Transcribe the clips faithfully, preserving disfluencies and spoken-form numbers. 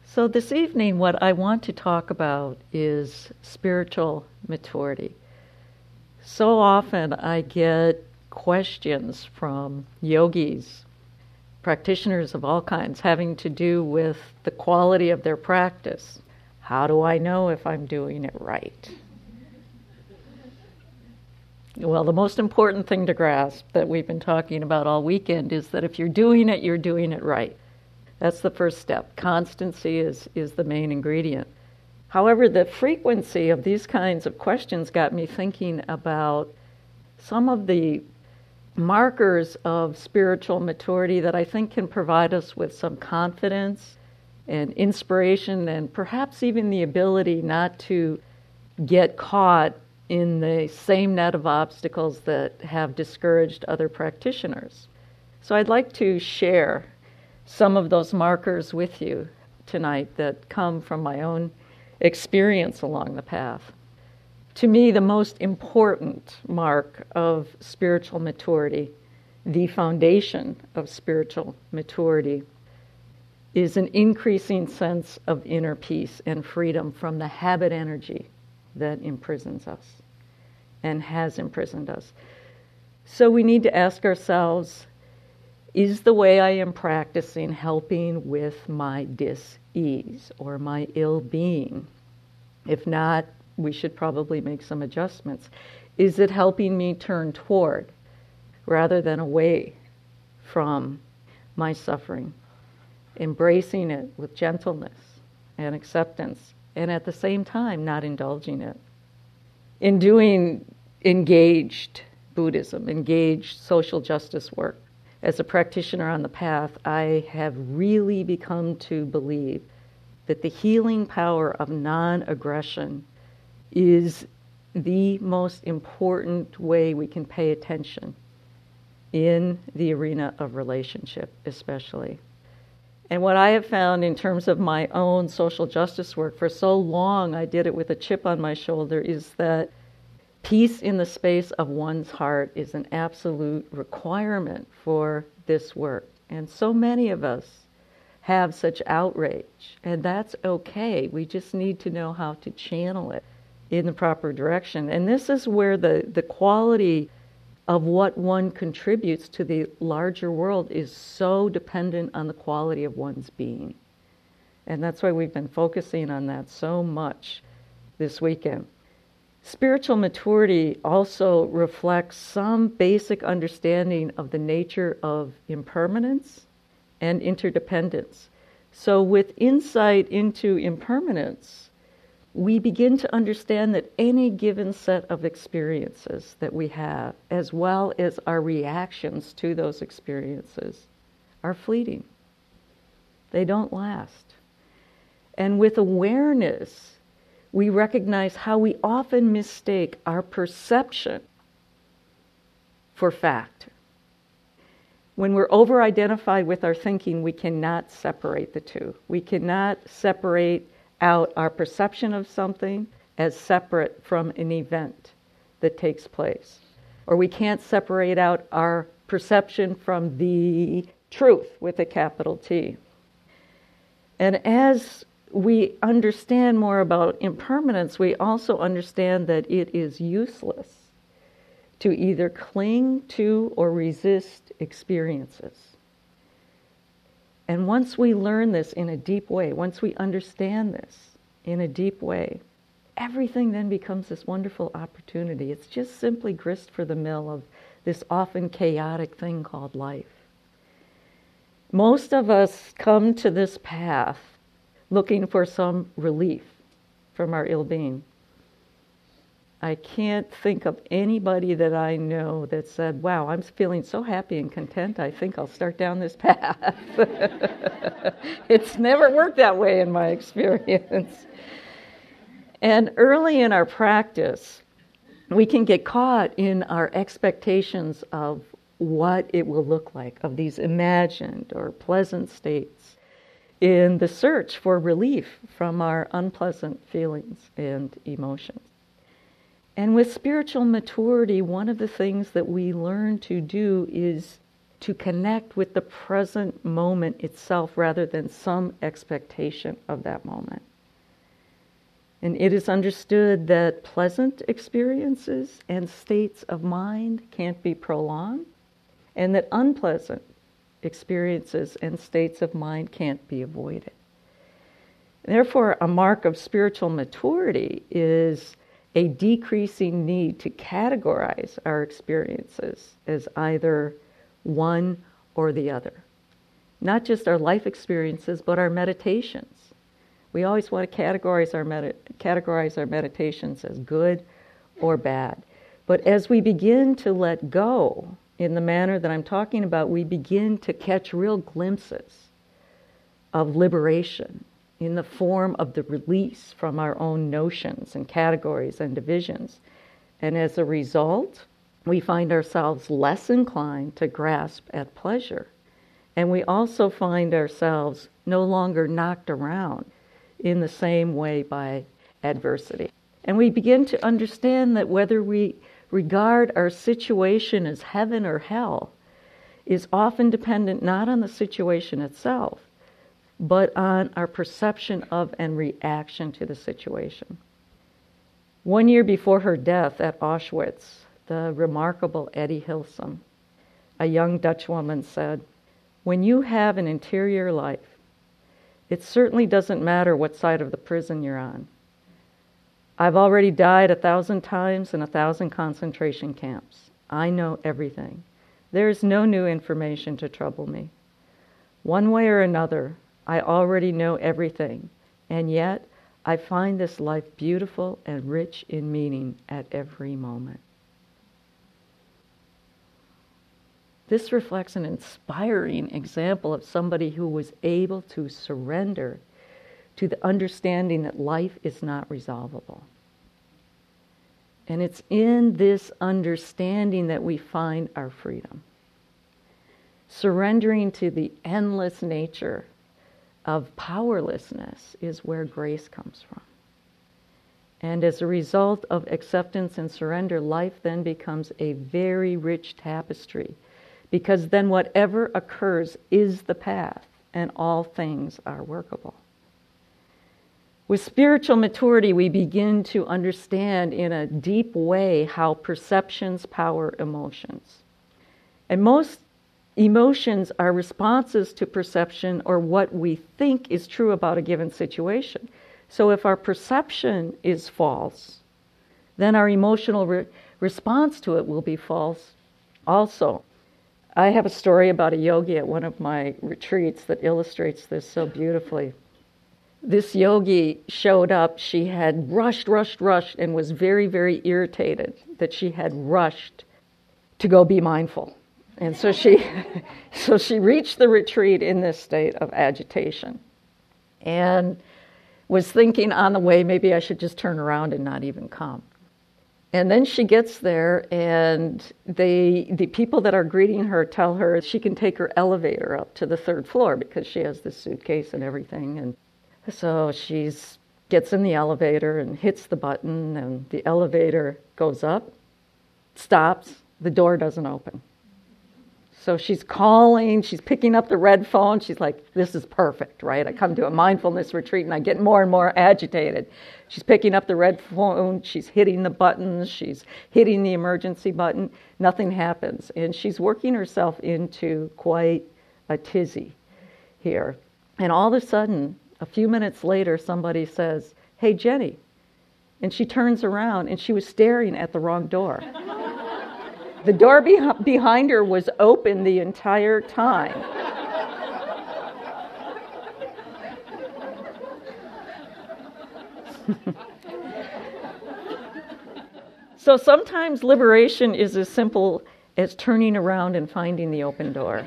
So this evening, what I want to talk about is spiritual maturity. So often I get questions from yogis, practitioners of all kinds, having to do with the quality of their practice. How do I know if I'm doing it right? Well, the most important thing to grasp that we've been talking about all weekend is that if you're doing it, you're doing it right. That's the first step. Constancy is, is the main ingredient. However, the frequency of these kinds of questions got me thinking about some of the markers of spiritual maturity that I think can provide us with some confidence and inspiration and perhaps even the ability not to get caught in the same net of obstacles that have discouraged other practitioners. So I'd like to share some of those markers with you tonight that come from my own experience along the path. To me, the most important mark of spiritual maturity, the foundation of spiritual maturity, is an increasing sense of inner peace and freedom from the habit energy that imprisons us and has imprisoned us. So we need to ask ourselves, is the way I am practicing helping with my dis-ease or my ill-being? If not, we should probably make some adjustments. Is it helping me turn toward rather than away from my suffering? Embracing it with gentleness and acceptance, and at the same time not indulging it. In doing engaged Buddhism, engaged social justice work, as a practitioner on the path, I have really become to believe that the healing power of non-aggression is the most important way we can pay attention in the arena of relationship, especially. And what I have found in terms of my own social justice work, for so long I did it with a chip on my shoulder, is that peace in the space of one's heart is an absolute requirement for this work. And so many of us have such outrage, and that's okay. We just need to know how to channel it in the proper direction. And this is where the, the quality of what one contributes to the larger world is so dependent on the quality of one's being. And that's why we've been focusing on that so much this weekend. Spiritual maturity also reflects some basic understanding of the nature of impermanence and interdependence. So with insight into impermanence, we begin to understand that any given set of experiences that we have, as well as our reactions to those experiences, are fleeting. They don't last. And with awareness, we recognize how we often mistake our perception for fact. When we're over-identified with our thinking, we cannot separate the two. We cannot separate out our perception of something as separate from an event that takes place. Or we can't separate out our perception from the truth with a capital T. And as we understand more about impermanence, we also understand that it is useless to either cling to or resist experiences. And once we learn this in a deep way, once we understand this in a deep way, everything then becomes this wonderful opportunity. It's just simply grist for the mill of this often chaotic thing called life. Most of us come to this path looking for some relief from our ill-being. I can't think of anybody that I know that said, wow, I'm feeling so happy and content, I think I'll start down this path. It's never worked that way in my experience. And early in our practice, we can get caught in our expectations of what it will look like, of these imagined or pleasant states, in the search for relief from our unpleasant feelings and emotions. And with spiritual maturity, one of the things that we learn to do is to connect with the present moment itself rather than some expectation of that moment. And it is understood that pleasant experiences and states of mind can't be prolonged, and that unpleasant experiences and states of mind can't be avoided. Therefore, a mark of spiritual maturity is a decreasing need to categorize our experiences as either one or the other. Not just our life experiences, but our meditations. We always want to categorize our med- categorize our meditations as good or bad. But as we begin to let go in the manner that I'm talking about, we begin to catch real glimpses of liberation in the form of the release from our own notions and categories and divisions. And as a result, we find ourselves less inclined to grasp at pleasure. And we also find ourselves no longer knocked around in the same way by adversity. And we begin to understand that whether we regard our situation as heaven or hell is often dependent not on the situation itself, but on our perception of and reaction to the situation. One year before her death at Auschwitz, the remarkable Etty Hillesum, a young Dutch woman, said, "When you have an interior life, it certainly doesn't matter what side of the prison you're on. I've already died a thousand times in a thousand concentration camps. I know everything. There is no new information to trouble me. One way or another, I already know everything, and yet I find this life beautiful and rich in meaning at every moment." This reflects an inspiring example of somebody who was able to surrender to the understanding that life is not resolvable. And it's in this understanding that we find our freedom. Surrendering to the endless nature of powerlessness is where grace comes from. And as a result of acceptance and surrender, life then becomes a very rich tapestry, because then whatever occurs is the path, and all things are workable. With spiritual maturity, we begin to understand in a deep way how perceptions power emotions. And most emotions are responses to perception or what we think is true about a given situation. So if our perception is false, then our emotional re- response to it will be false also. I have a story about a yogi at one of my retreats that illustrates this so beautifully. This yogi showed up. She had rushed, rushed, rushed, and was very, very irritated that she had rushed to go be mindful. And so she, so she reached the retreat in this state of agitation, and was thinking on the way, maybe I should just turn around and not even come. And then she gets there, and they, the people that are greeting her tell her she can take her elevator up to the third floor because she has this suitcase and everything. And so she gets in the elevator and hits the button, and the elevator goes up, stops, the door doesn't open. So she's calling, she's picking up the red phone. She's like, this is perfect, right? I come to a mindfulness retreat and I get more and more agitated. She's picking up the red phone, she's hitting the buttons, she's hitting the emergency button. Nothing happens. And she's working herself into quite a tizzy here. And all of a sudden, a few minutes later, somebody says, "Hey, Jenny." And she turns around and she was staring at the wrong door. The door be- behind her was open the entire time. So sometimes liberation is as simple as turning around and finding the open door.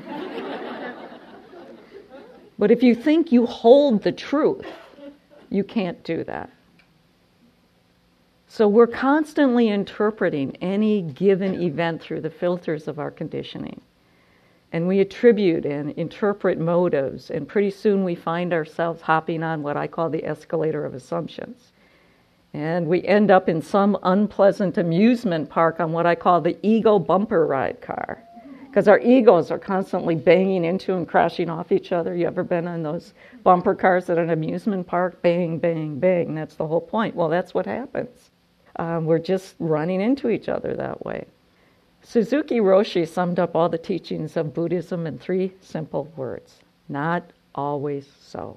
But if you think you hold the truth, you can't do that. So we're constantly interpreting any given event through the filters of our conditioning. And we attribute and interpret motives, and pretty soon we find ourselves hopping on what I call the escalator of assumptions. And we end up in some unpleasant amusement park on what I call the ego bumper ride car. Because our egos are constantly banging into and crashing off each other. You ever been on those bumper cars at an amusement park? Bang, bang, bang. That's the whole point. Well, that's what happens. Um, we're just running into each other that way. Suzuki Roshi summed up all the teachings of Buddhism in three simple words. Not always so.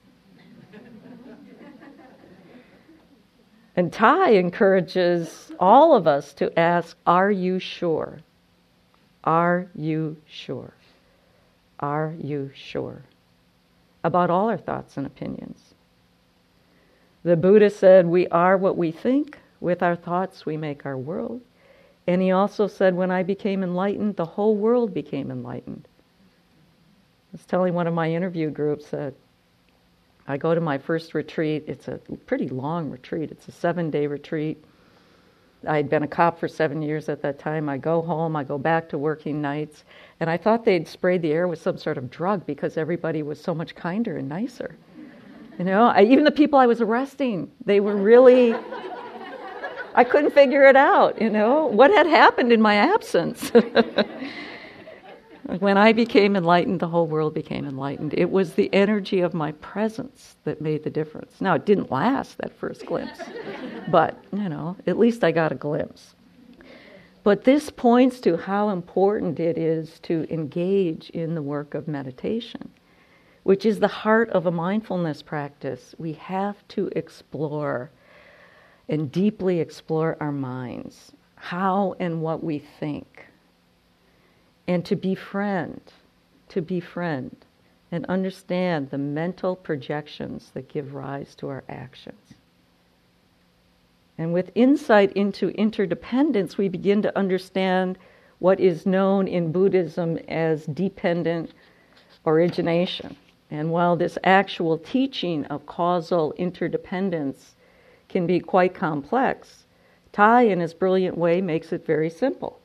And Tai encourages all of us to ask, are you sure? Are you sure? Are you sure? About all our thoughts and opinions. The Buddha said, we are what we think. With our thoughts, we make our world. And he also said, when I became enlightened, the whole world became enlightened. I was telling one of my interview groups that I go to my first retreat. It's a pretty long retreat. It's a seven-day retreat. I'd been a cop for seven years at that time. I go home, I go back to working nights, and I thought they'd sprayed the air with some sort of drug because everybody was so much kinder and nicer. You know, I, even the people I was arresting, they were really, I couldn't figure it out, you know. What had happened in my absence? When I became enlightened, the whole world became enlightened. It was the energy of my presence that made the difference. Now, it didn't last, that first glimpse. But, you know, at least I got a glimpse. But this points to how important it is to engage in the work of meditation, which is the heart of a mindfulness practice. We have to explore and deeply explore our minds, how and what we think. And to befriend, to befriend and understand the mental projections that give rise to our actions. And with insight into interdependence, we begin to understand what is known in Buddhism as dependent origination. And while this actual teaching of causal interdependence can be quite complex, Tai, in his brilliant way, makes it very simple.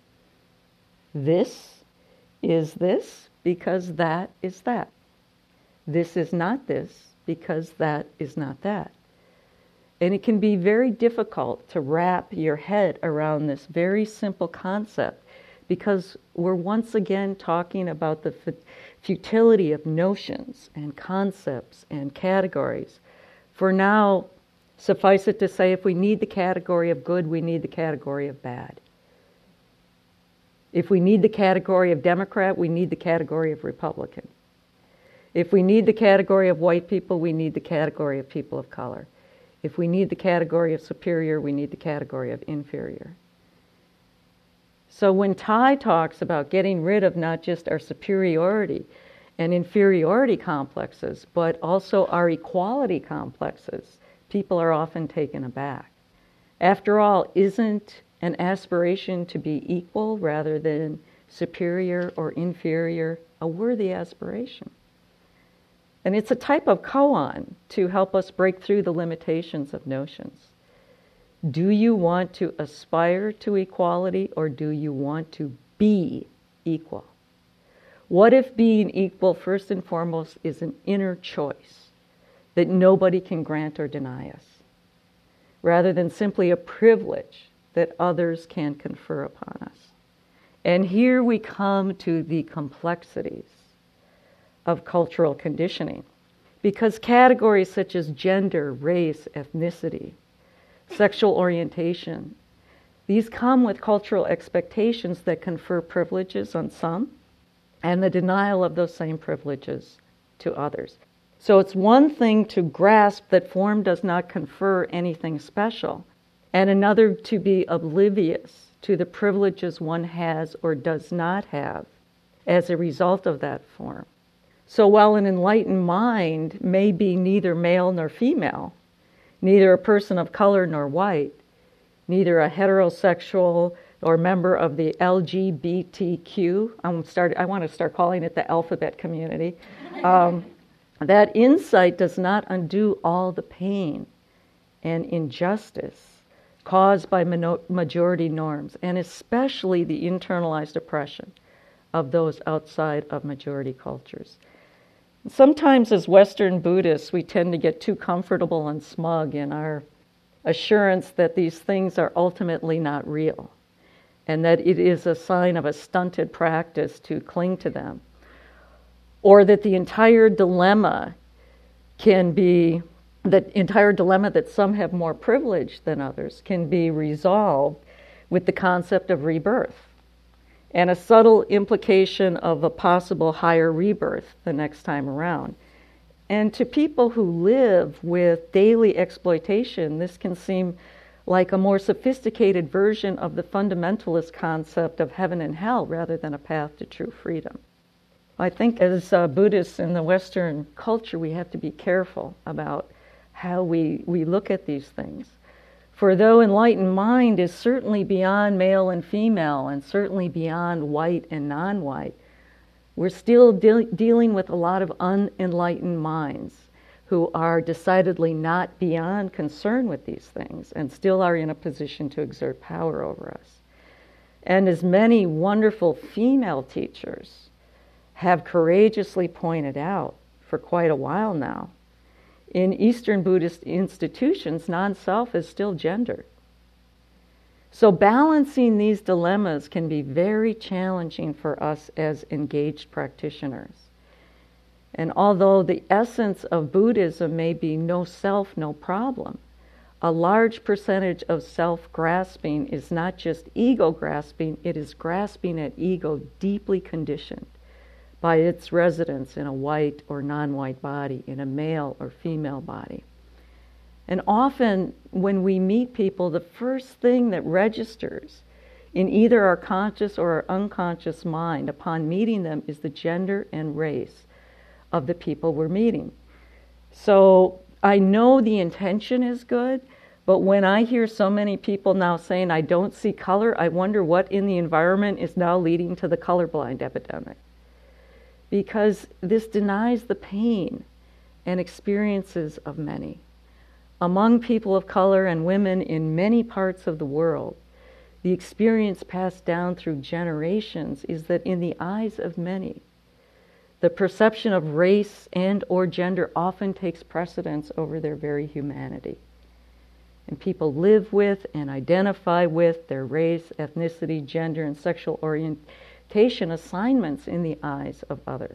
This is this because that is that. This is not this because that is not that. And it can be very difficult to wrap your head around this very simple concept because we're once again talking about the futility of notions and concepts and categories. For now, suffice it to say, if we need the category of good, we need the category of bad. If we need the category of Democrat, we need the category of Republican. If we need the category of white people, we need the category of people of color. If we need the category of superior, we need the category of inferior. So when Tai talks about getting rid of not just our superiority and inferiority complexes, but also our equality complexes, people are often taken aback. After all, isn't an aspiration to be equal rather than superior or inferior a worthy aspiration? And it's a type of koan to help us break through the limitations of notions. Do you want to aspire to equality or do you want to be equal? What if being equal, first and foremost, is an inner choice that nobody can grant or deny us, rather than simply a privilege that others can confer upon us? And here we come to the complexities of cultural conditioning, because categories such as gender, race, ethnicity, sexual orientation, these come with cultural expectations that confer privileges on some and the denial of those same privileges to others. So it's one thing to grasp that form does not confer anything special, and another to be oblivious to the privileges one has or does not have as a result of that form. So while an enlightened mind may be neither male nor female, neither a person of color nor white, neither a heterosexual or member of the L G B T Q, I'm start, I want to start calling it the alphabet community, um, that insight does not undo all the pain and injustice caused by majority norms, and especially the internalized oppression of those outside of majority cultures. Sometimes as Western Buddhists, we tend to get too comfortable and smug in our assurance that these things are ultimately not real. and that it is a sign of a stunted practice to cling to them. Or that the entire dilemma can be, the entire dilemma that some have more privilege than others can be resolved with the concept of rebirth and a subtle implication of a possible higher rebirth the next time around. And to people who live with daily exploitation, this can seem like a more sophisticated version of the fundamentalist concept of heaven and hell rather than a path to true freedom. I think as uh, Buddhists in the Western culture, we have to be careful about how we, we look at these things. For though enlightened mind is certainly beyond male and female and certainly beyond white and non-white, we're still de- dealing with a lot of unenlightened minds who are decidedly not beyond concern with these things and still are in a position to exert power over us. And as many wonderful female teachers have courageously pointed out for quite a while now, in Eastern Buddhist institutions, non-self is still gendered. So balancing these dilemmas can be very challenging for us as engaged practitioners. And although the essence of Buddhism may be no self, no problem, a large percentage of self-grasping is not just ego-grasping, it is grasping at ego deeply conditioned by its residence in a white or non-white body, in a male or female body. And often when we meet people, the first thing that registers in either our conscious or our unconscious mind upon meeting them is the gender and race of the people we're meeting. So I know the intention is good, but when I hear so many people now saying, I don't see color, I wonder what in the environment is now leading to the colorblind epidemic. Because this denies the pain and experiences of many. Among people of color and women in many parts of the world, the experience passed down through generations is that in the eyes of many, the perception of race and or gender often takes precedence over their very humanity. And people live with and identify with their race, ethnicity, gender, and sexual orientation assignments in the eyes of others.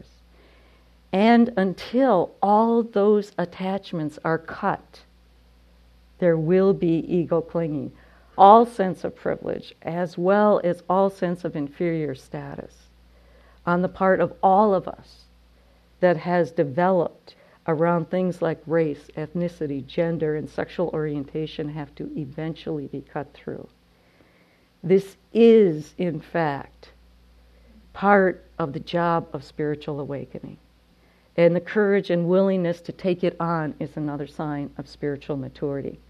And until all those attachments are cut, there will be ego clinging, all sense of privilege, as well as all sense of inferior status on the part of all of us that has developed around things like race, ethnicity, gender, and sexual orientation have to eventually be cut through. This is, in fact, part of the job of spiritual awakening. And the courage and willingness to take it on is another sign of spiritual maturity.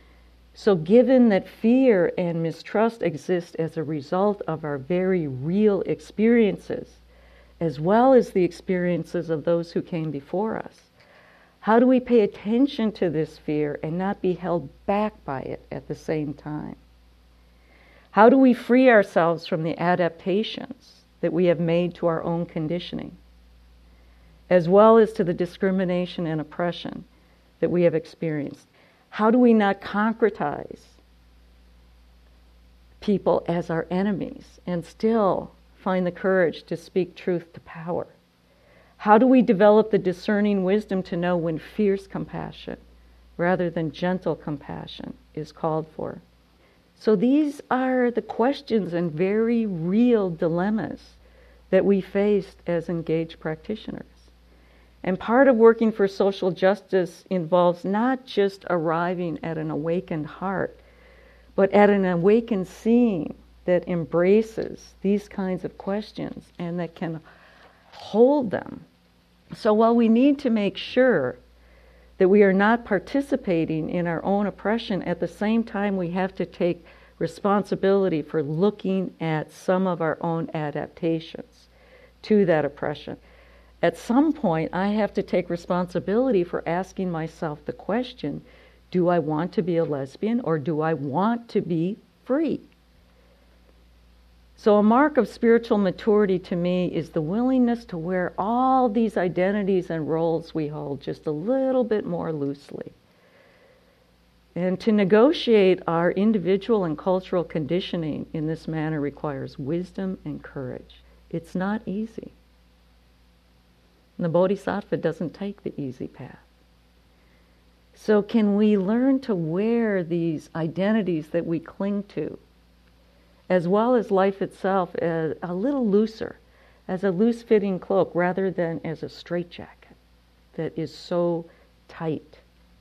So given that fear and mistrust exist as a result of our very real experiences, as well as the experiences of those who came before us, how do we pay attention to this fear and not be held back by it at the same time? How do we free ourselves from the adaptations that we have made to our own conditioning, as well as to the discrimination and oppression that we have experienced? How do we not concretize people as our enemies and still find the courage to speak truth to power? How do we develop the discerning wisdom to know when fierce compassion rather than gentle compassion is called for? So these are the questions and very real dilemmas that we faced as engaged practitioners. And part of working for social justice involves not just arriving at an awakened heart, but at an awakened seeing that embraces these kinds of questions and that can hold them. So while we need to make sure that we are not participating in our own oppression, at the same time we have to take responsibility for looking at some of our own adaptations to that oppression. At some point, I have to take responsibility for asking myself the question, do I want to be a lesbian or do I want to be free? So a mark of spiritual maturity to me is the willingness to wear all these identities and roles we hold just a little bit more loosely. And to negotiate our individual and cultural conditioning in this manner requires wisdom and courage. It's not easy. And the Bodhisattva doesn't take the easy path. So can we learn to wear these identities that we cling to, as well as life itself, as a little looser, as a loose-fitting cloak, rather than as a straitjacket that is so tight?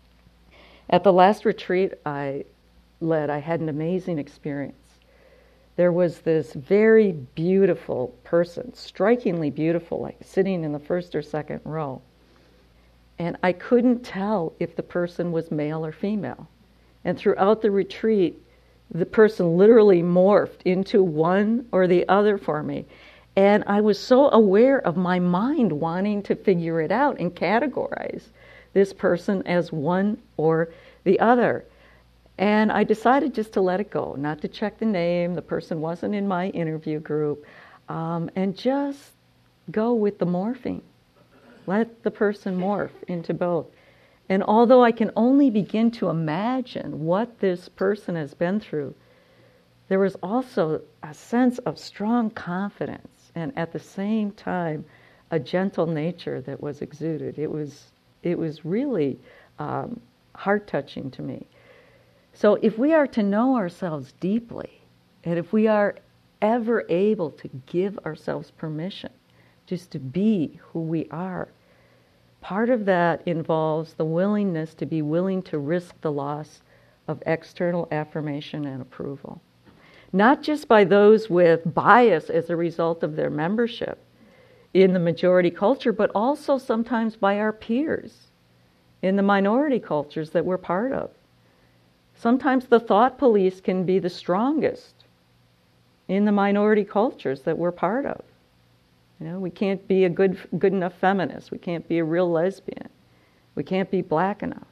At the last retreat I led, I had an amazing experience. There was this very beautiful person, strikingly beautiful, like sitting in the first or second row. And I couldn't tell if the person was male or female. And throughout the retreat, the person literally morphed into one or the other for me. And I was so aware of my mind wanting to figure it out and categorize this person as one or the other. And I decided just to let it go, not to check the name. The person wasn't in my interview group. Um, and just go with the morphing. Let the person morph into both. And although I can only begin to imagine what this person has been through, there was also a sense of strong confidence and at the same time a gentle nature that was exuded. It was, it was really um, heart-touching to me. So if we are to know ourselves deeply, and if we are ever able to give ourselves permission just to be who we are, part of that involves the willingness to be willing to risk the loss of external affirmation and approval. Not just by those with bias as a result of their membership in the majority culture, but also sometimes by our peers in the minority cultures that we're part of. Sometimes the thought police can be the strongest in the minority cultures that we're part of. You know, we can't be a good good enough feminist. We can't be a real lesbian. We can't be black enough.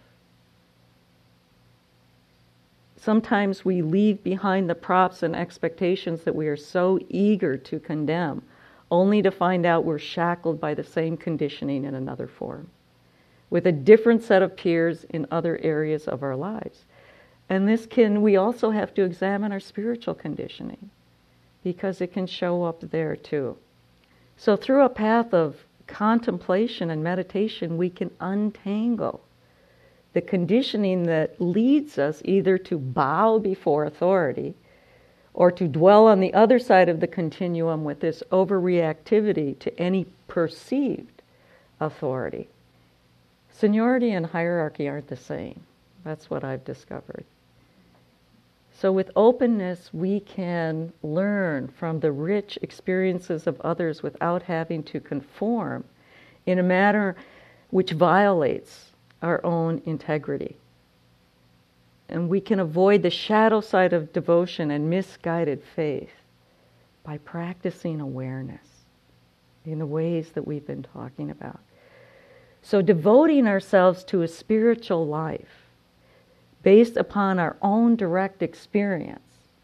Sometimes we leave behind the props and expectations that we are so eager to condemn, only to find out we're shackled by the same conditioning in another form, with a different set of peers in other areas of our lives. And this can, we also have to examine our spiritual conditioning, because it can show up there too. So through a path of contemplation and meditation, we can untangle the conditioning that leads us either to bow before authority or to dwell on the other side of the continuum with this overreactivity to any perceived authority. Seniority and hierarchy aren't the same. That's what I've discovered. So with openness, we can learn from the rich experiences of others without having to conform in a manner which violates our own integrity. And we can avoid the shadow side of devotion and misguided faith by practicing awareness in the ways that we've been talking about. So devoting ourselves to a spiritual life based upon our own direct experience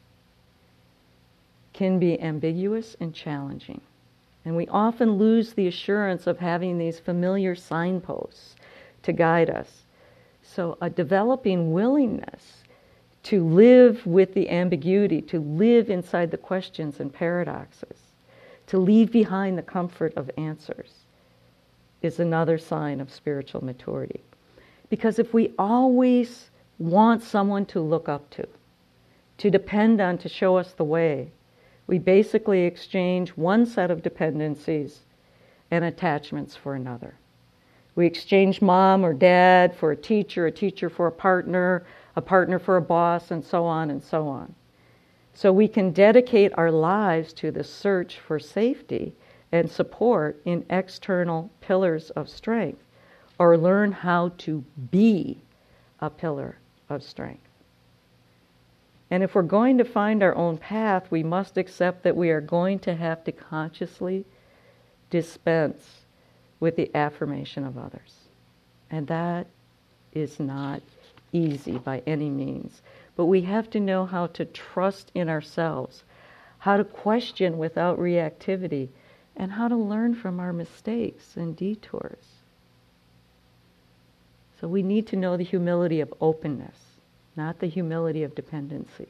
can be ambiguous and challenging. And we often lose the assurance of having these familiar signposts to guide us. So a developing willingness to live with the ambiguity, to live inside the questions and paradoxes, to leave behind the comfort of answers, is another sign of spiritual maturity. Because if we always want someone to look up to, to depend on, to show us the way, we basically exchange one set of dependencies and attachments for another. We exchange mom or dad for a teacher, a teacher for a partner, a partner for a boss, and so on and so on. So we can dedicate our lives to the search for safety and support in external pillars of strength, or learn how to be a pillar of strength. And if we're going to find our own path, we must accept that we are going to have to consciously dispense with the affirmation of others. And that is not easy by any means. But we have to know how to trust in ourselves, how to question without reactivity, and how to learn from our mistakes and detours. So we need to know the humility of openness not the humility of dependency.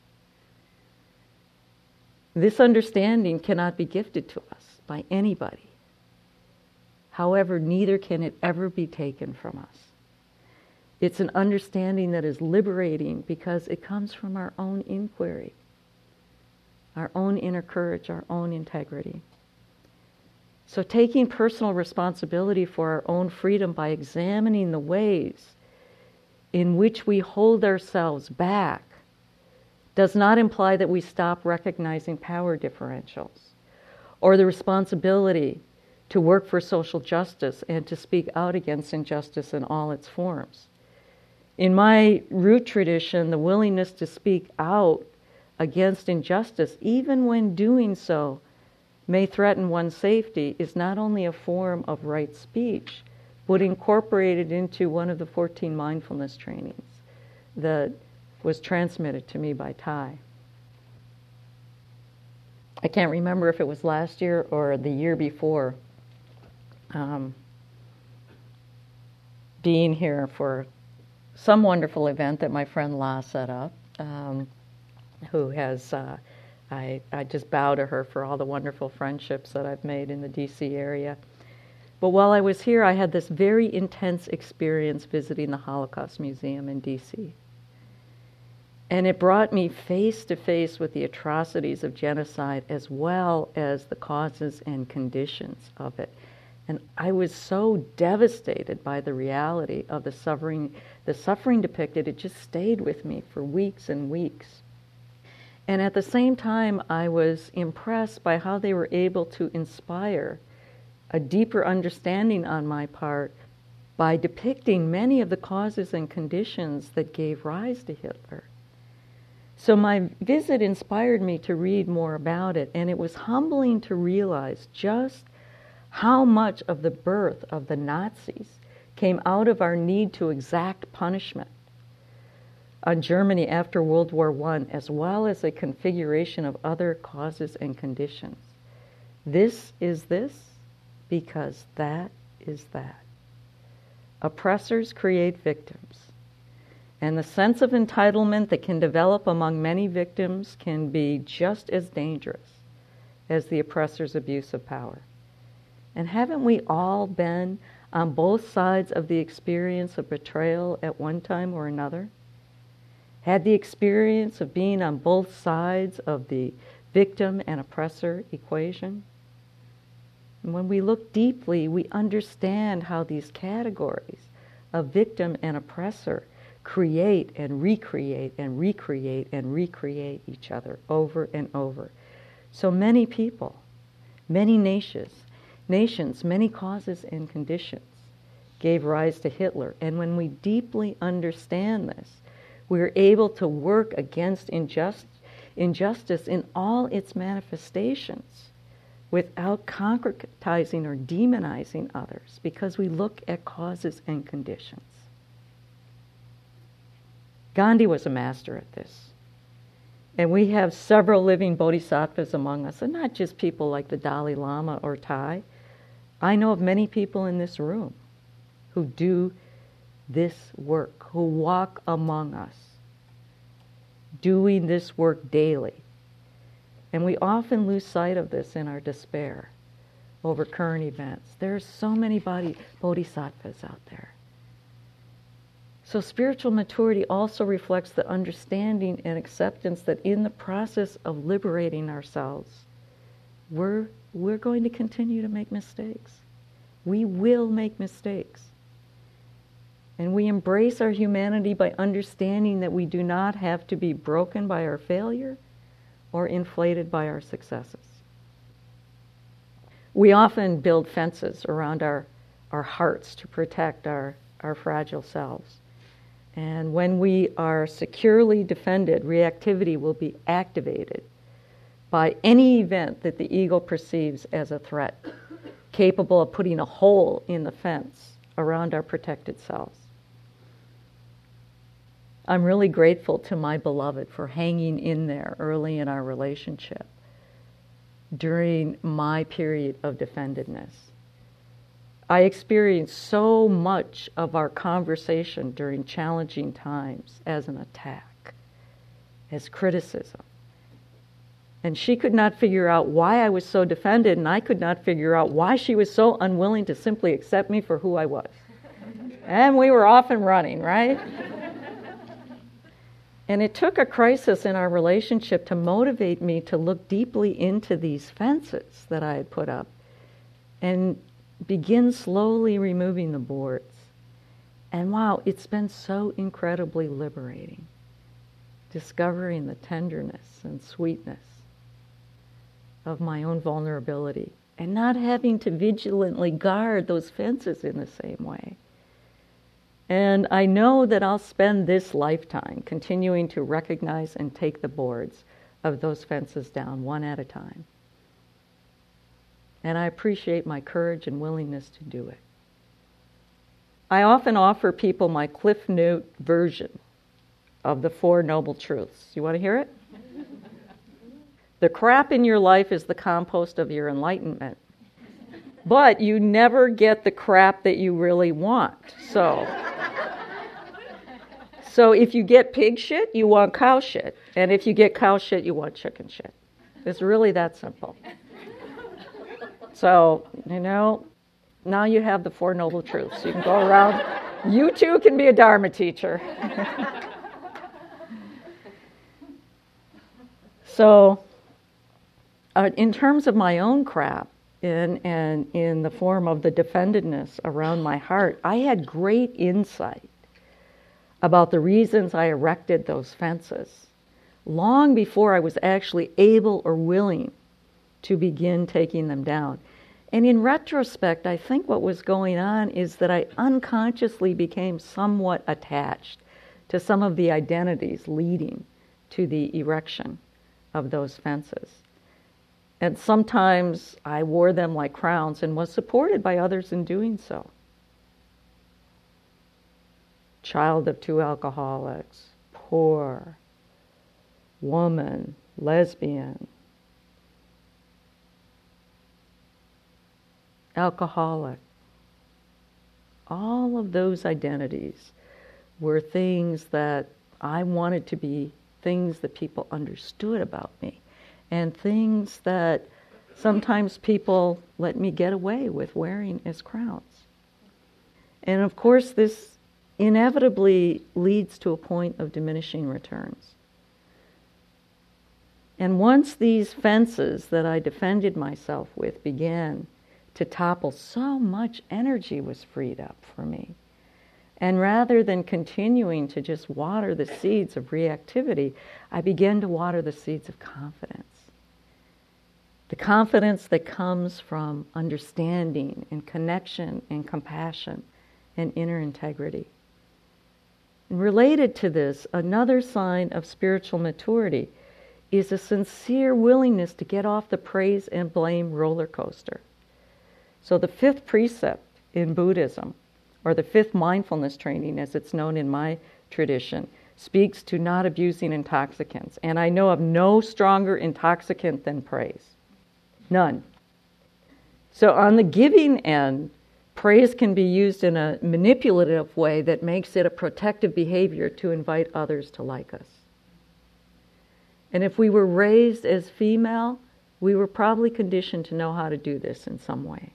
This understanding cannot be gifted to us by anybody. However, neither can it ever be taken from us. It's an understanding that is liberating because it comes from our own inquiry, our own inner courage, our own integrity. So taking personal responsibility for our own freedom by examining the ways in which we hold ourselves back does not imply that we stop recognizing power differentials or the responsibility to work for social justice and to speak out against injustice in all its forms. In my root tradition, the willingness to speak out against injustice, even when doing so may threaten one's safety, is not only a form of right speech, but incorporated into one of the fourteen mindfulness trainings that was transmitted to me by Thai. I can't remember if it was last year or the year before, um, being here for some wonderful event that my friend La set up, um, who has, uh, I, I just bow to her for all the wonderful friendships that I've made in the D C area. But while I was here, I had this very intense experience visiting the Holocaust Museum in D C And it brought me face to face with the atrocities of genocide as well as the causes and conditions of it. And I was so devastated by the reality of the suffering, the suffering depicted. It just stayed with me for weeks and weeks. And at the same time, I was impressed by how they were able to inspire a deeper understanding on my part by depicting many of the causes and conditions that gave rise to Hitler. So my visit inspired me to read more about it, and it was humbling to realize just how much of the birth of the Nazis came out of our need to exact punishment on Germany after World War One, as well as a configuration of other causes and conditions. This is this because that is that. Oppressors create victims. And the sense of entitlement that can develop among many victims can be just as dangerous as the oppressor's abuse of power. And haven't we all been on both sides of the experience of betrayal at one time or another? Had the experience of being on both sides of the victim and oppressor equation? And when we look deeply, we understand how these categories of victim and oppressor create and recreate and recreate and recreate each other over and over. So many people, many nations, nations, many causes and conditions gave rise to Hitler. And when we deeply understand this, we're able to work against injust, injustice in all its manifestations without concretizing or demonizing others, because we look at causes and conditions. Gandhi was a master at this. And we have several living bodhisattvas among us, and not just people like the Dalai Lama or Thai. I know of many people in this room who do this work, who walk among us, doing this work daily. And we often lose sight of this in our despair over current events. There are so many body, bodhisattvas out there. So spiritual maturity also reflects the understanding and acceptance that in the process of liberating ourselves, we're, we're going to continue to make mistakes. We will make mistakes. And we embrace our humanity by understanding that we do not have to be broken by our failure or inflated by our successes. We often build fences around our, our hearts to protect our, our fragile selves. And when we are securely defended, reactivity will be activated by any event that the ego perceives as a threat, capable of putting a hole in the fence around our protected selves. I'm really grateful to my beloved for hanging in there early in our relationship during my period of defendedness. I experienced so much of our conversation during challenging times as an attack, as criticism. And she could not figure out why I was so defended, and I could not figure out why she was so unwilling to simply accept me for who I was. And we were off and running, right? And it took a crisis in our relationship to motivate me to look deeply into these fences that I had put up and begin slowly removing the boards. And wow, it's been so incredibly liberating, discovering the tenderness and sweetness of my own vulnerability and not having to vigilantly guard those fences in the same way. And I know that I'll spend this lifetime continuing to recognize and take the boards of those fences down one at a time. And I appreciate my courage and willingness to do it. I often offer people my Cliff Note version of the Four Noble Truths. You want to hear it? The crap in your life is the compost of your enlightenment. But you never get the crap that you really want. So, so if you get pig shit, you want cow shit. And if you get cow shit, you want chicken shit. It's really that simple. So, you know, now you have the Four Noble Truths. You can go around. You too can be a Dharma teacher. So, uh, in terms of my own crap, in, and in the form of the defendedness around my heart, I had great insight about the reasons I erected those fences long before I was actually able or willing to begin taking them down. And in retrospect, I think what was going on is that I unconsciously became somewhat attached to some of the identities leading to the erection of those fences. And sometimes I wore them like crowns and was supported by others in doing so. Child of two alcoholics, poor, woman, lesbian, alcoholic. All of those identities were things that I wanted to be things that people understood about me, and things that sometimes people let me get away with wearing as crowns. And of course, this inevitably leads to a point of diminishing returns. And once these fences that I defended myself with began to topple, so much energy was freed up for me. And rather than continuing to just water the seeds of reactivity, I began to water the seeds of confidence. The confidence that comes from understanding and connection and compassion and inner integrity. And related to this, another sign of spiritual maturity is a sincere willingness to get off the praise and blame roller coaster. So the fifth precept in Buddhism, or the fifth mindfulness training as it's known in my tradition, speaks to not abusing intoxicants. And I know of no stronger intoxicant than praise. None. So on the giving end, praise can be used in a manipulative way that makes it a protective behavior to invite others to like us. And if we were raised as female, we were probably conditioned to know how to do this in some way.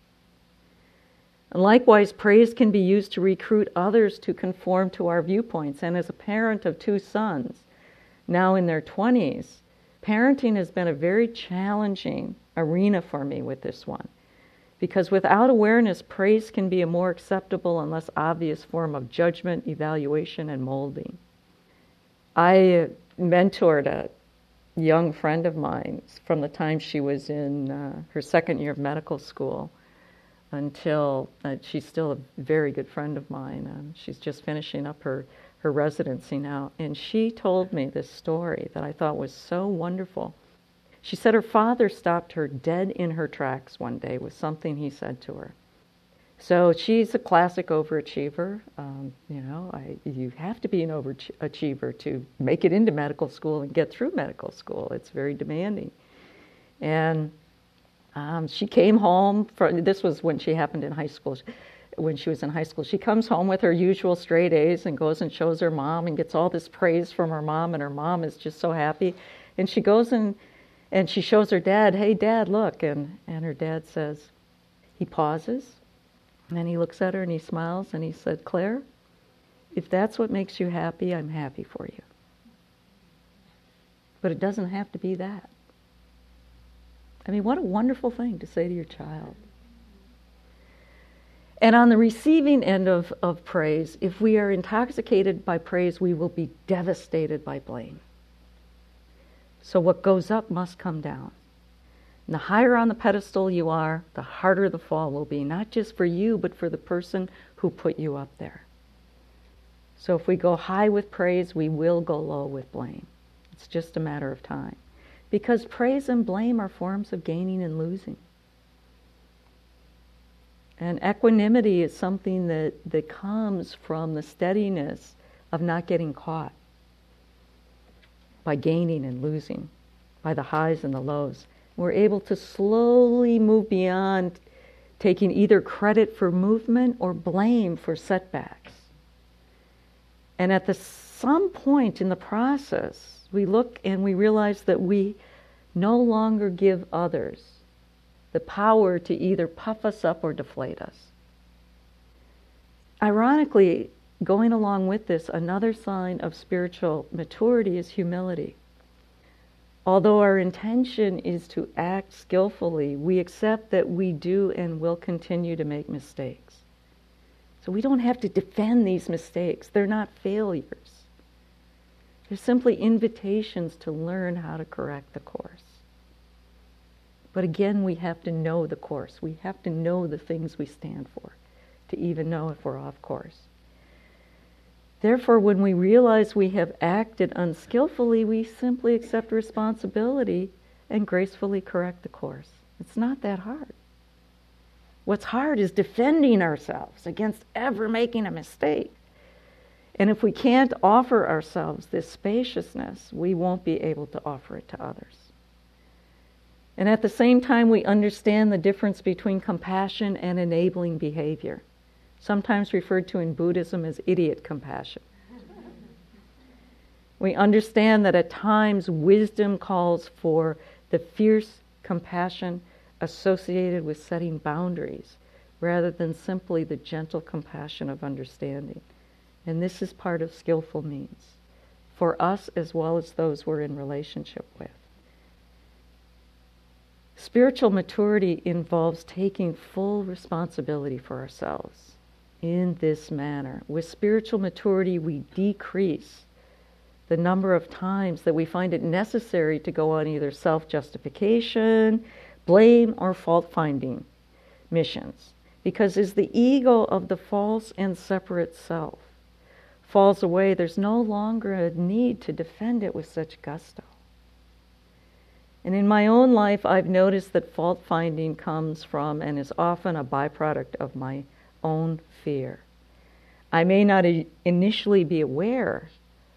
And likewise, praise can be used to recruit others to conform to our viewpoints. And as a parent of two sons, now in their twenties, parenting has been a very challenging arena for me with this one. Because without awareness, praise can be a more acceptable and less obvious form of judgment, evaluation, and molding. I mentored a young friend of mine from the time she was in uh, her second year of medical school until uh, she's still a very good friend of mine. Um, she's just finishing up her, her residency now. And she told me this story that I thought was so wonderful. She said her father stopped her dead in her tracks one day with something he said to her. So she's a classic overachiever. Um, you know, I, you have to be an overachiever to make it into medical school and get through medical school. It's very demanding. And Um, she came home from, this was when she happened in high school, when she was in high school. She comes home with her usual straight A's and goes and shows her mom and gets all this praise from her mom, and her mom is just so happy. And she goes and, and she shows her dad, hey, Dad, look. And, and her dad says, he pauses, and then he looks at her and he smiles and he said, Claire, if that's what makes you happy, I'm happy for you. But it doesn't have to be that. I mean, what a wonderful thing to say to your child. And on the receiving end of, of praise, if we are intoxicated by praise, we will be devastated by blame. So what goes up must come down. And the higher on the pedestal you are, the harder the fall will be, not just for you, but for the person who put you up there. So if we go high with praise, we will go low with blame. It's just a matter of time. Because praise and blame are forms of gaining and losing. And equanimity is something that, that comes from the steadiness of not getting caught by gaining and losing, by the highs and the lows. We're able to slowly move beyond taking either credit for movement or blame for setbacks. And at the, some point in the process, we look and we realize that we no longer give others the power to either puff us up or deflate us. Ironically, going along with this, another sign of spiritual maturity is humility. Although our intention is to act skillfully, we accept that we do and will continue to make mistakes. So we don't have to defend these mistakes. They're not failures. They're simply invitations to learn how to correct the course. But again, we have to know the course. We have to know the things we stand for to even know if we're off course. Therefore, when we realize we have acted unskillfully, we simply accept responsibility and gracefully correct the course. It's not that hard. What's hard is defending ourselves against ever making a mistake. And if we can't offer ourselves this spaciousness, we won't be able to offer it to others. And at the same time, we understand the difference between compassion and enabling behavior, sometimes referred to in Buddhism as idiot compassion. We understand that at times wisdom calls for the fierce compassion associated with setting boundaries rather than simply the gentle compassion of understanding. And this is part of skillful means for us as well as those we're in relationship with. Spiritual maturity involves taking full responsibility for ourselves in this manner. With spiritual maturity, we decrease the number of times that we find it necessary to go on either self-justification, blame, or fault-finding missions. Because as the ego of the false and separate self falls away, there's no longer a need to defend it with such gusto. And in my own life, I've noticed that fault-finding comes from and is often a byproduct of my own fear. I may not initially be aware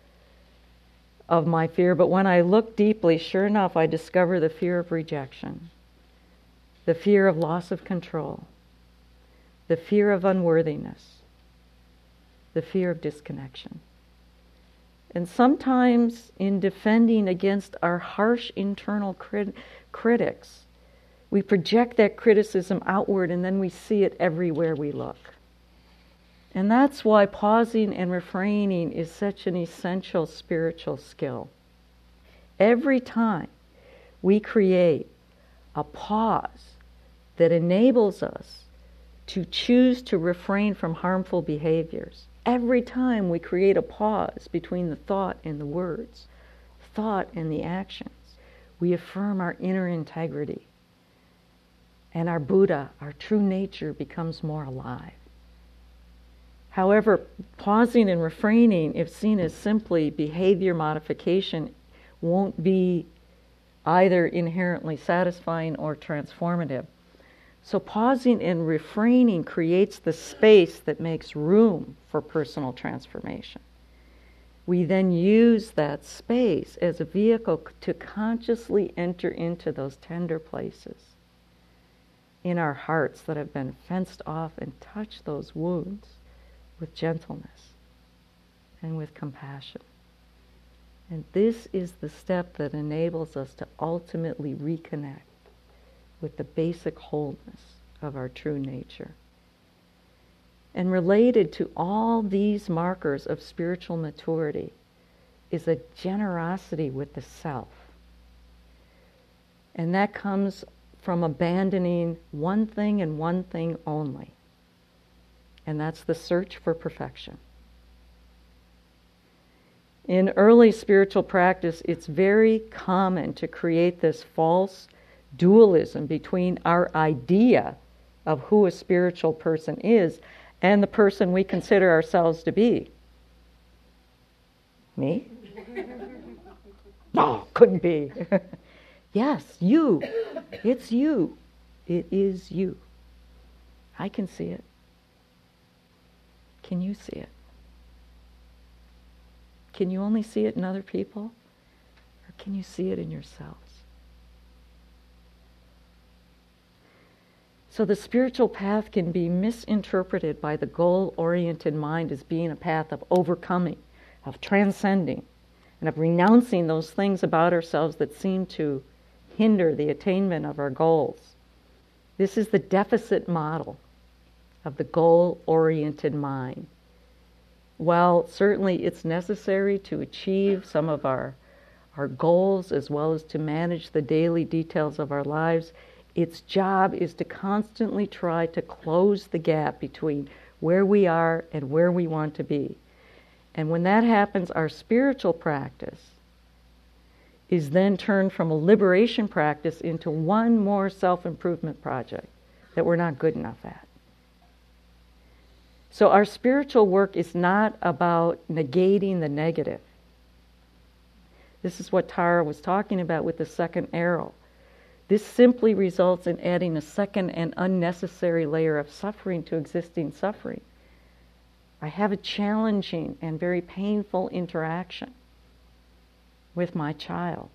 of my fear, but when I look deeply, sure enough, I discover the fear of rejection, the fear of loss of control, the fear of unworthiness, the fear of disconnection. And sometimes in defending against our harsh internal crit- critics, we project that criticism outward and then we see it everywhere we look. And that's why pausing and refraining is such an essential spiritual skill. Every time we create a pause that enables us to choose to refrain from harmful behaviors, every time we create a pause between the thought and the words, thought and the actions, we affirm our inner integrity. And our Buddha, our true nature, becomes more alive. However, pausing and refraining, if seen as simply behavior modification, won't be either inherently satisfying or transformative. So pausing and refraining creates the space that makes room for personal transformation. We then use that space as a vehicle to consciously enter into those tender places in our hearts that have been fenced off and touch those wounds with gentleness and with compassion. And this is the step that enables us to ultimately reconnect with the basic wholeness of our true nature. And related to all these markers of spiritual maturity is a generosity with the self. And that comes from abandoning one thing and one thing only. And that's the search for perfection. In early spiritual practice, it's very common to create this false dualism between our idea of who a spiritual person is and the person we consider ourselves to be. Me? No, couldn't be. Yes, you. It's you. It is you. I can see it. Can you see it? Can you only see it in other people? Or can you see it in yourselves? So the spiritual path can be misinterpreted by the goal-oriented mind as being a path of overcoming, of transcending, and of renouncing those things about ourselves that seem to hinder the attainment of our goals. This is the deficit model of the goal-oriented mind. While certainly it's necessary to achieve some of our, our goals as well as to manage the daily details of our lives, its job is to constantly try to close the gap between where we are and where we want to be. And when that happens, our spiritual practice is then turned from a liberation practice into one more self-improvement project that we're not good enough at. So our spiritual work is not about negating the negative. This is what Tara was talking about with the second arrow. This simply results in adding a second and unnecessary layer of suffering to existing suffering. I have a challenging and very painful interaction with my child.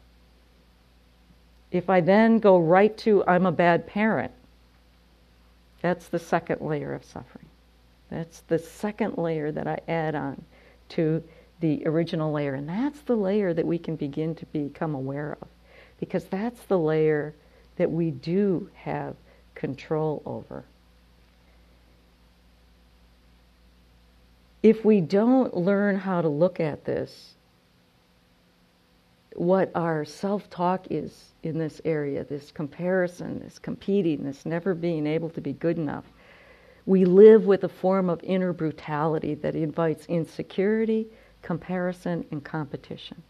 If I then go right to, I'm a bad parent, that's the second layer of suffering. That's the second layer that I add on to the original layer. And that's the layer that we can begin to become aware of, because that's the layer that we do have control over. If we don't learn how to look at this, what our self-talk is in this area, this comparison, this competing, this never being able to be good enough, we live with a form of inner brutality that invites insecurity, comparison, and competition.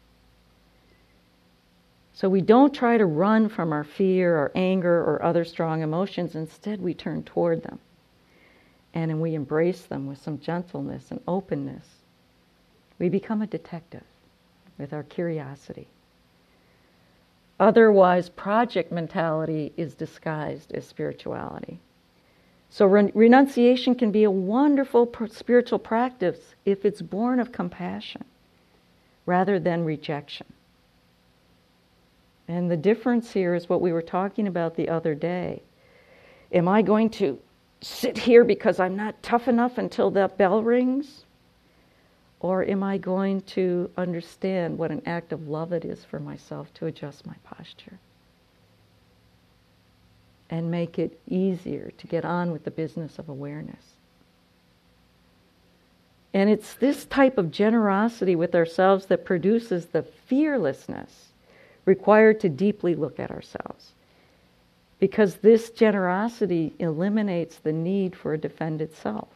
So we don't try to run from our fear or anger or other strong emotions. Instead, we turn toward them. And then we embrace them with some gentleness and openness. We become a detective with our curiosity. Otherwise, project mentality is disguised as spirituality. So re- renunciation can be a wonderful pr- spiritual practice if it's born of compassion rather than rejection. And the difference here is what we were talking about the other day. Am I going to sit here because I'm not tough enough until that bell rings? Or am I going to understand what an act of love it is for myself to adjust my posture and make it easier to get on with the business of awareness? And it's this type of generosity with ourselves that produces the fearlessness required to deeply look at ourselves. Because this generosity eliminates the need for a defended self,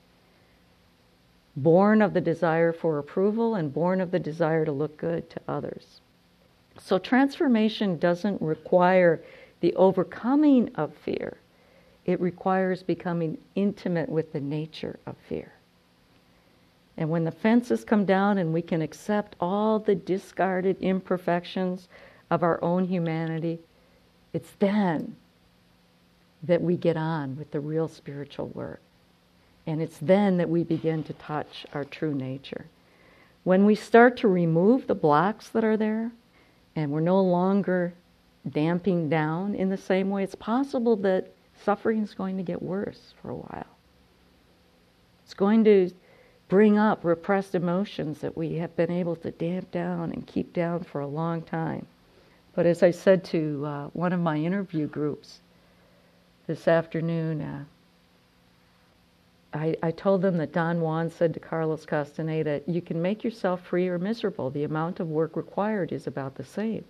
born of the desire for approval and born of the desire to look good to others. So transformation doesn't require the overcoming of fear. It requires becoming intimate with the nature of fear. And when the fences come down and we can accept all the discarded imperfections of our own humanity, it's then that we get on with the real spiritual work. And it's then that we begin to touch our true nature. When we start to remove the blocks that are there, and we're no longer damping down in the same way, it's possible that suffering is going to get worse for a while. It's going to bring up repressed emotions that we have been able to damp down and keep down for a long time. But as I said to uh, one of my interview groups this afternoon, uh, I, I told them that Don Juan said to Carlos Castaneda, you can make yourself free or miserable. The amount of work required is about the same.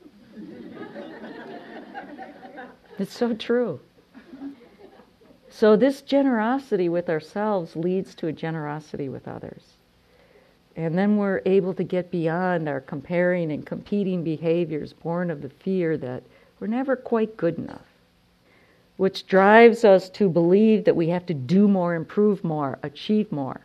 It's so true. So this generosity with ourselves leads to a generosity with others. And then we're able to get beyond our comparing and competing behaviors born of the fear that we're never quite good enough, which drives us to believe that we have to do more, improve more, achieve more.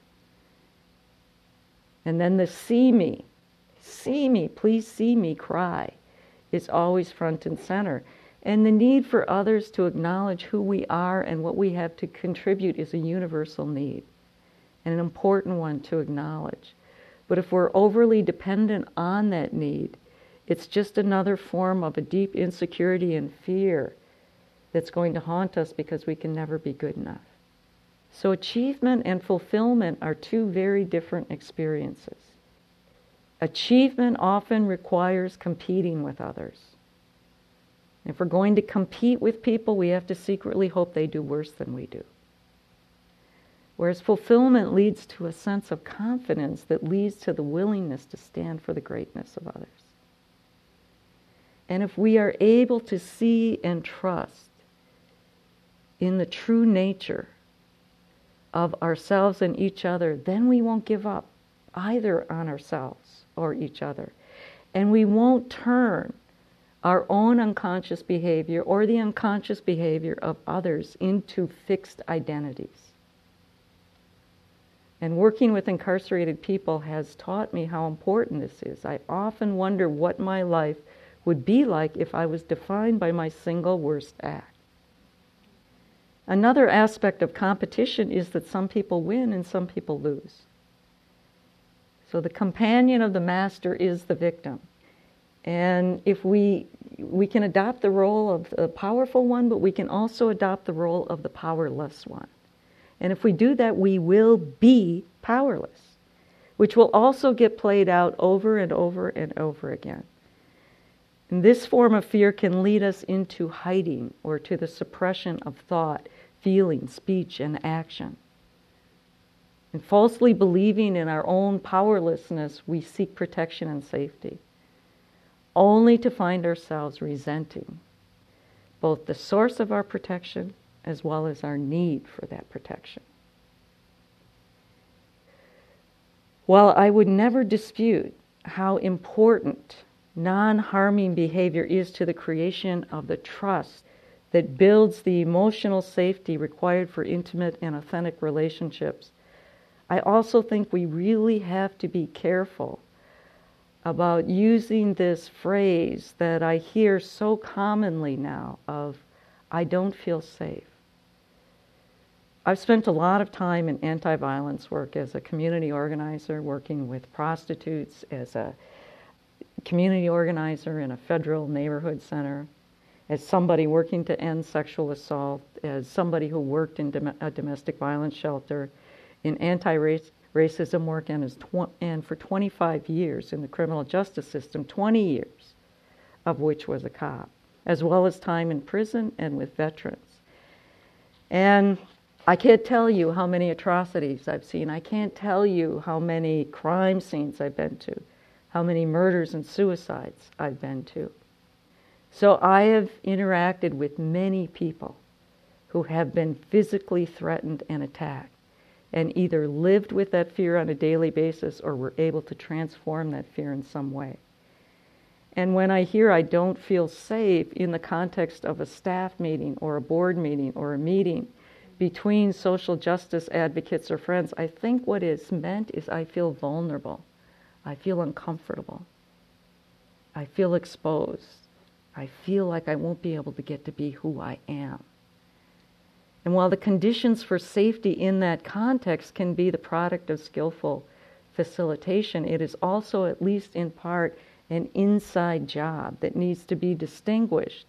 And then the see me, see me, please see me cry is always front and center. And the need for others to acknowledge who we are and what we have to contribute is a universal need, and an important one to acknowledge. But if we're overly dependent on that need, it's just another form of a deep insecurity and fear that's going to haunt us because we can never be good enough. So achievement and fulfillment are two very different experiences. Achievement often requires competing with others. If we're going to compete with people, we have to secretly hope they do worse than we do. Whereas fulfillment leads to a sense of confidence that leads to the willingness to stand for the greatness of others. And if we are able to see and trust in the true nature of ourselves and each other, then we won't give up either on ourselves or each other. And we won't turn our own unconscious behavior or the unconscious behavior of others into fixed identities. And working with incarcerated people has taught me how important this is. I often wonder what my life would be like if I was defined by my single worst act. Another aspect of competition is that some people win and some people lose. So the companion of the master is the victim. And if we we can adopt the role of the powerful one, but we can also adopt the role of the powerless one. And if we do that, we will be powerless, which will also get played out over and over and over again. And this form of fear can lead us into hiding or to the suppression of thought, feeling, speech, and action. And falsely believing in our own powerlessness, we seek protection and safety, only to find ourselves resenting both the source of our protection as well as our need for that protection. While I would never dispute how important non-harming behavior is to the creation of the trust that builds the emotional safety required for intimate and authentic relationships, I also think we really have to be careful about using this phrase that I hear so commonly now of, I don't feel safe. I've spent a lot of time in anti-violence work as a community organizer, working with prostitutes, as a community organizer in a federal neighborhood center, as somebody working to end sexual assault, as somebody who worked in dom- a domestic violence shelter, in anti-racism work, and, as tw- and for twenty-five years in the criminal justice system, twenty years of which was a cop, as well as time in prison and with veterans. And I can't tell you how many atrocities I've seen. I can't tell you how many crime scenes I've been to, how many murders and suicides I've been to. So I have interacted with many people who have been physically threatened and attacked, and either lived with that fear on a daily basis or were able to transform that fear in some way. And when I hear I don't feel safe in the context of a staff meeting or a board meeting or a meeting between social justice advocates or friends, I think what is meant is I feel vulnerable. I feel uncomfortable. I feel exposed. I feel like I won't be able to get to be who I am. And while the conditions for safety in that context can be the product of skillful facilitation, it is also, at least in part, an inside job that needs to be distinguished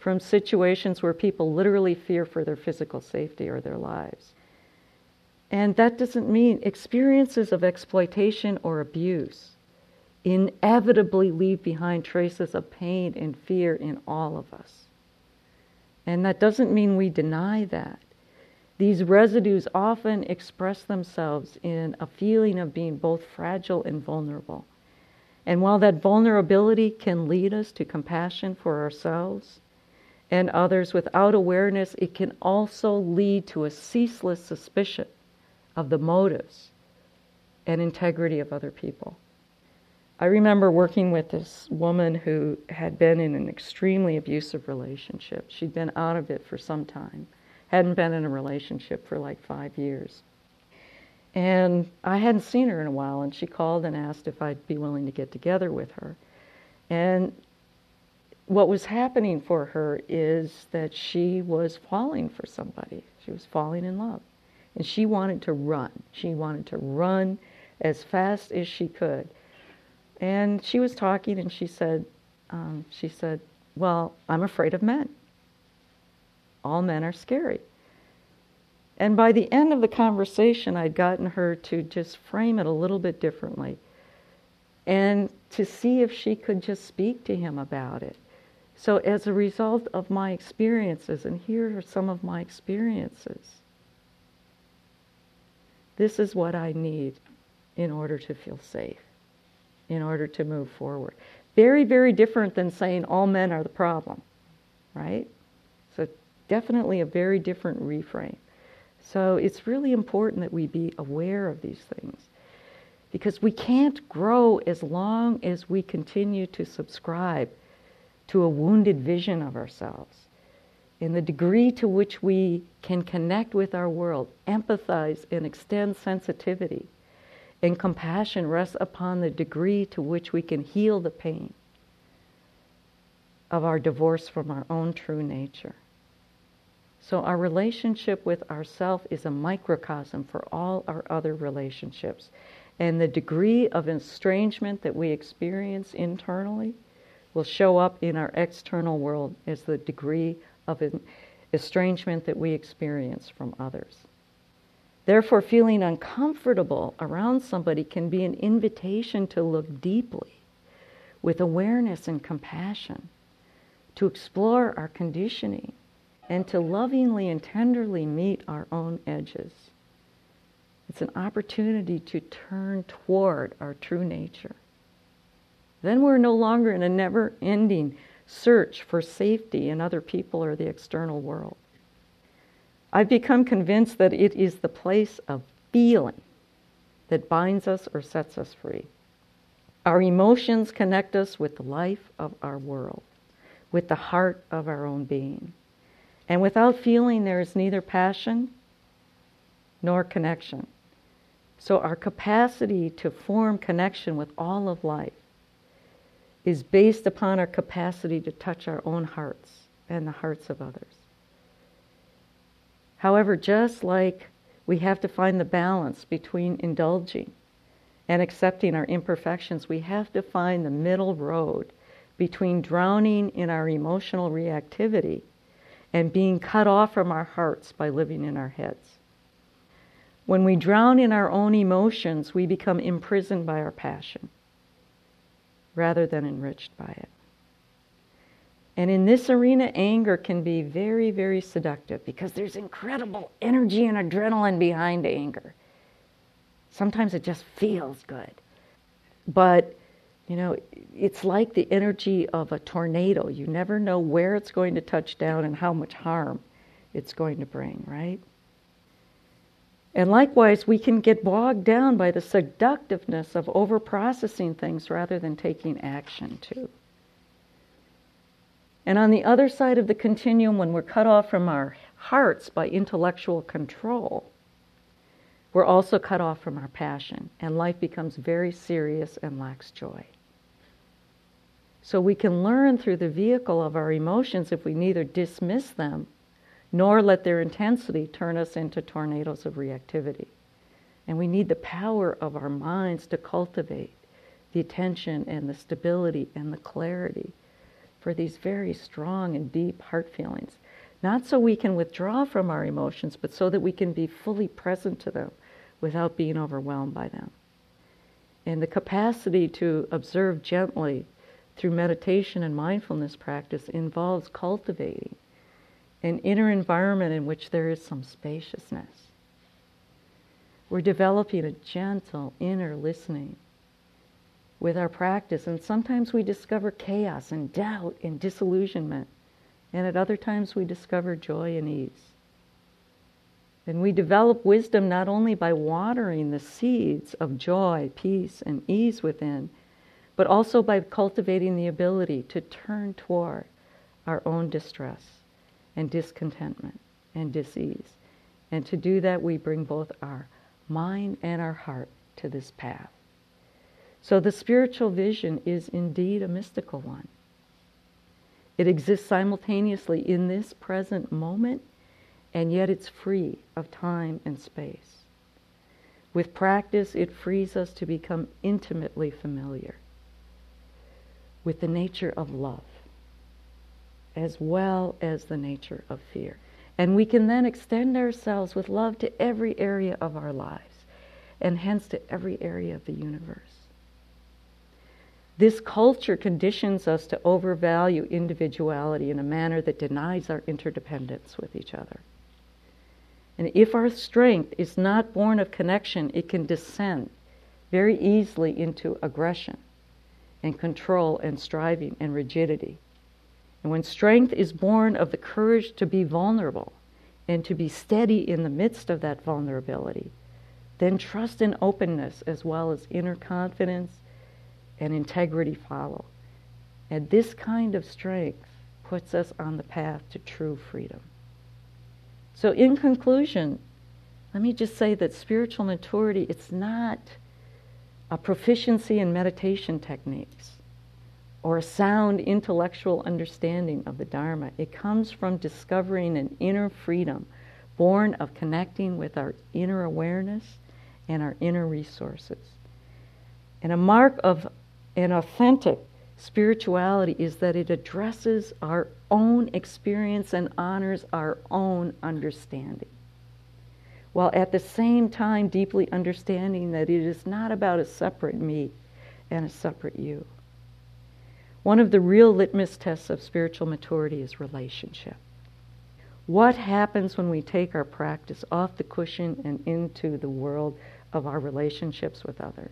from situations where people literally fear for their physical safety or their lives. And that doesn't mean experiences of exploitation or abuse inevitably leave behind traces of pain and fear in all of us. And that doesn't mean we deny that. These residues often express themselves in a feeling of being both fragile and vulnerable. And while that vulnerability can lead us to compassion for ourselves and others without awareness, it can also lead to a ceaseless suspicion of the motives and integrity of other people. I remember working with this woman who had been in an extremely abusive relationship. She'd been out of it for some time, hadn't been in a relationship for like five years. And I hadn't seen her in a while, and she called and asked if I'd be willing to get together with her. And what was happening for her is that she was falling for somebody. She was falling in love. And she wanted to run. She wanted to run as fast as she could. And she was talking, and she said, um, she said, well, I'm afraid of men. All men are scary. And by the end of the conversation, I'd gotten her to just frame it a little bit differently and to see if she could just speak to him about it. So as a result of my experiences, and here are some of my experiences, this is what I need in order to feel safe, in order to move forward. Very, very different than saying all men are the problem, right? So definitely a very different reframe. So it's really important that we be aware of these things, because we can't grow as long as we continue to subscribe to a wounded vision of ourselves. In the degree to which we can connect with our world, empathize and extend sensitivity and compassion rests upon the degree to which we can heal the pain of our divorce from our own true nature. So our relationship with ourself is a microcosm for all our other relationships. And the degree of estrangement that we experience internally will show up in our external world as the degree of estrangement that we experience from others. Therefore, feeling uncomfortable around somebody can be an invitation to look deeply with awareness and compassion, to explore our conditioning, and to lovingly and tenderly meet our own edges. It's an opportunity to turn toward our true nature. Then we're no longer in a never-ending search for safety in other people or the external world. I've become convinced that it is the place of feeling that binds us or sets us free. Our emotions connect us with the life of our world, with the heart of our own being. And without feeling, there is neither passion nor connection. So our capacity to form connection with all of life is based upon our capacity to touch our own hearts and the hearts of others. However, just like we have to find the balance between indulging and accepting our imperfections, we have to find the middle road between drowning in our emotional reactivity and being cut off from our hearts by living in our heads. When we drown in our own emotions, we become imprisoned by our passion rather than enriched by it. And in this arena, anger can be very, very seductive because there's incredible energy and adrenaline behind anger. Sometimes it just feels good. But, you know, it's like the energy of a tornado. You never know where it's going to touch down and how much harm it's going to bring, right? And likewise, we can get bogged down by the seductiveness of over-processing things rather than taking action too. And on the other side of the continuum, when we're cut off from our hearts by intellectual control, we're also cut off from our passion, and life becomes very serious and lacks joy. So we can learn through the vehicle of our emotions if we neither dismiss them nor let their intensity turn us into tornadoes of reactivity. And we need the power of our minds to cultivate the attention and the stability and the clarity for these very strong and deep heart feelings. Not so we can withdraw from our emotions, but so that we can be fully present to them without being overwhelmed by them. And the capacity to observe gently through meditation and mindfulness practice involves cultivating an inner environment in which there is some spaciousness. We're developing a gentle inner listening with our practice, and sometimes we discover chaos and doubt and disillusionment, and at other times we discover joy and ease. And we develop wisdom not only by watering the seeds of joy, peace, and ease within, but also by cultivating the ability to turn toward our own distress and discontentment and dis-ease. And to do that, we bring both our mind and our heart to this path. So the spiritual vision is indeed a mystical one. It exists simultaneously in this present moment, and yet it's free of time and space. With practice, it frees us to become intimately familiar with the nature of love, as well as the nature of fear. And we can then extend ourselves with love to every area of our lives, and hence to every area of the universe. This culture conditions us to overvalue individuality in a manner that denies our interdependence with each other. And if our strength is not born of connection, it can descend very easily into aggression and control and striving and rigidity. And when strength is born of the courage to be vulnerable and to be steady in the midst of that vulnerability, then trust and openness as well as inner confidence and integrity follow. And this kind of strength puts us on the path to true freedom. So in conclusion, let me just say that spiritual maturity, it's not a proficiency in meditation techniques or a sound intellectual understanding of the Dharma. It comes from discovering an inner freedom born of connecting with our inner awareness and our inner resources. And a mark of an authentic spirituality is that it addresses our own experience and honors our own understanding, while at the same time deeply understanding that it is not about a separate me and a separate you. One of the real litmus tests of spiritual maturity is relationship. What happens when we take our practice off the cushion and into the world of our relationships with others?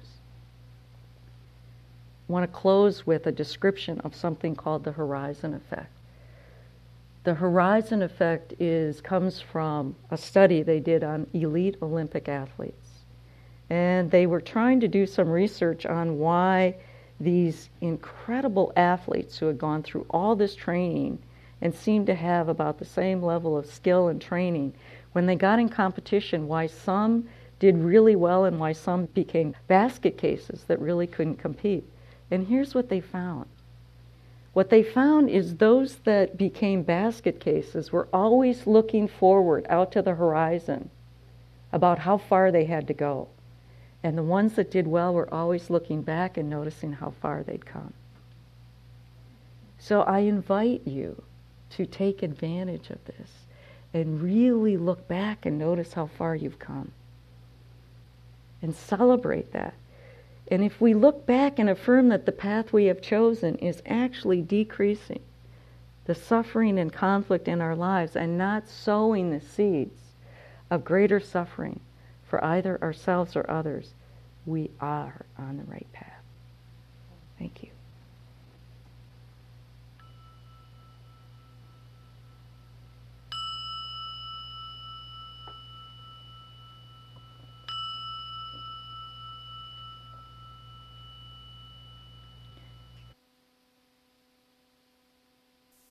I want to close with a description of something called the horizon effect. The horizon effect is comes from a study they did on elite Olympic athletes. And they were trying to do some research on why these incredible athletes who had gone through all this training and seemed to have about the same level of skill and training, when they got in competition, why some did really well and why some became basket cases that really couldn't compete. And here's what they found. What they found is those that became basket cases were always looking forward out to the horizon about how far they had to go. And the ones that did well were always looking back and noticing how far they'd come. So I invite you to take advantage of this and really look back and notice how far you've come. And celebrate that. And if we look back and affirm that the path we have chosen is actually decreasing the suffering and conflict in our lives and not sowing the seeds of greater suffering for either ourselves or others, we are on the right path. Thank you.